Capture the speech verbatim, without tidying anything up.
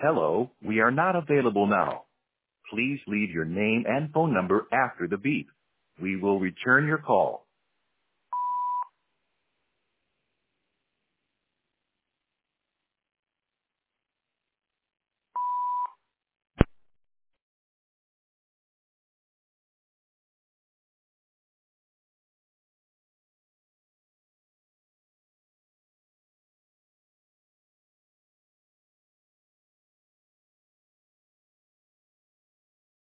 Hello, we are not available now. Please leave your name and phone number after the beep. We will return your call.